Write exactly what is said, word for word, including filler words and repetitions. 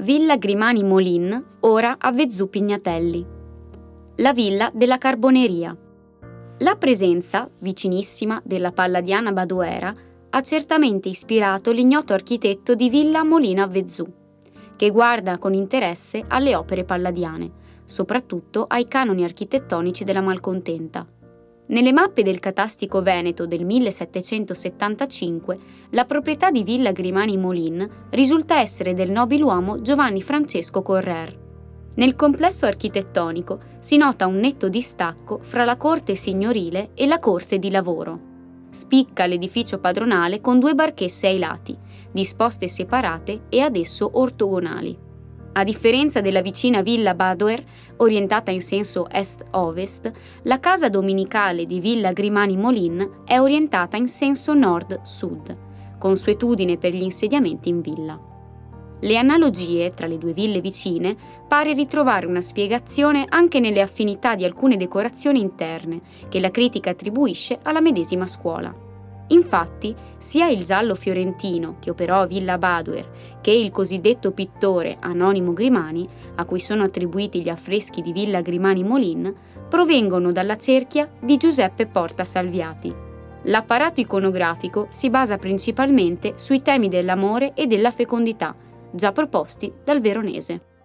Villa Grimani Molin, ora a Vezzù Pignatelli. La villa della Carboneria. La presenza, vicinissima, della Palladiana Badoera ha certamente ispirato l'ignoto architetto di Villa Molin a Vezzù, che guarda con interesse alle opere palladiane, soprattutto ai canoni architettonici della Malcontenta. Nelle mappe del Catastico Veneto del millesettecentosettantacinque, la proprietà di Villa Grimani Molin risulta essere del nobiluomo Giovanni Francesco Correr. Nel complesso architettonico si nota un netto distacco fra la corte signorile e la corte di lavoro. Spicca l'edificio padronale con due barchesse ai lati, disposte separate e ad esso ortogonali. A differenza della vicina Villa Badoer, orientata in senso est-ovest, la casa dominicale di Villa Grimani Molin è orientata in senso nord-sud, consuetudine per gli insediamenti in villa. Le analogie tra le due ville vicine pare ritrovare una spiegazione anche nelle affinità di alcune decorazioni interne che la critica attribuisce alla medesima scuola. Infatti, sia il giallo fiorentino che operò a Villa Badoer che il cosiddetto pittore Anonimo Grimani, a cui sono attribuiti gli affreschi di Villa Grimani Molin, provengono dalla cerchia di Giuseppe Porta Salviati. L'apparato iconografico si basa principalmente sui temi dell'amore e della fecondità, già proposti dal Veronese.